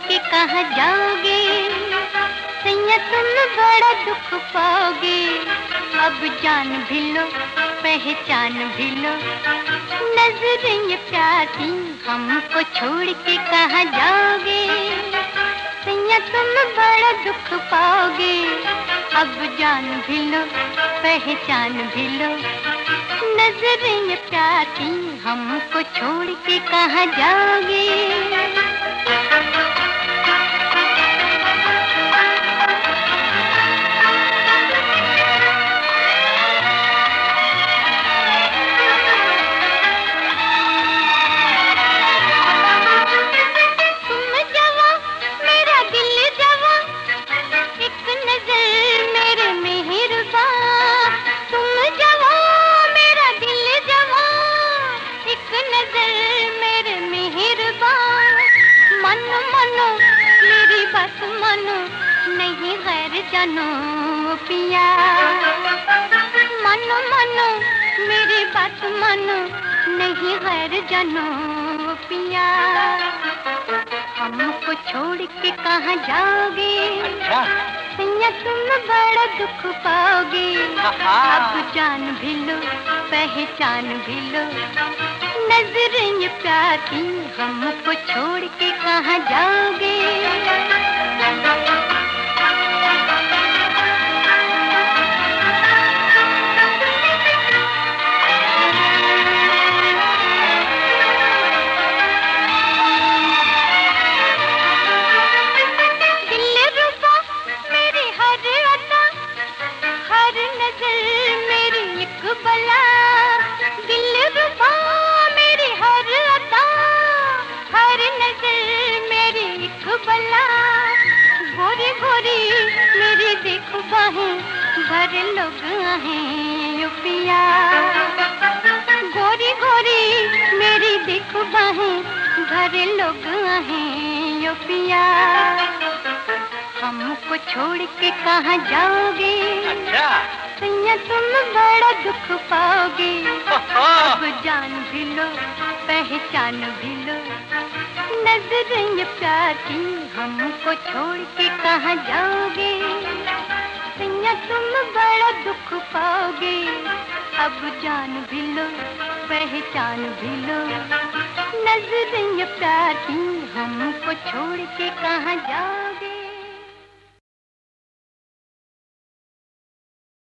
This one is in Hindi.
के कहाँ जाओगे? सैया तुम बड़ा दुख पाओगे। अब जान भी लो, पहचान भी लो, नजरें प्यार की हमको छोड़ के कहाँ जाओगे? सैया तुम बड़ा दुख पाओगे। अब जान भी लो, पहचान भी लो, नजरें प्यार की हमको छोड़ के कहाँ जाओगे? मानो नहीं गैर जानो पिया, मानो मानो मेरी बात मानो, नहीं गैर जानो पिया। हमको छोड़ के कहाँ जाओगे? अच्छा सैया तुम बड़ा दुख पाओगे। अब जान भी लो, पहचान भी लो, नजरें प्यार की हमको छोड़ के कहाँ जाओगे? भरे लोग हैं पिया, गोरी गोरी मेरी देखो बाहें, भरे लोग हैं पिया। हमको छोड़ के कहाँ जाओगे? अच्छा सैया तुम बड़ा दुख पाओगे। अब जान भी लो, पहचान भी लो, नजरें प्यार की हमको छोड़ के कहाँ जाओगे? सैया तुम बड़ा दुख पाओगे। अब जान भी लो, पहचान भी लो, नजरें प्यार की हमको छोड़ के कहाँ जाओगे?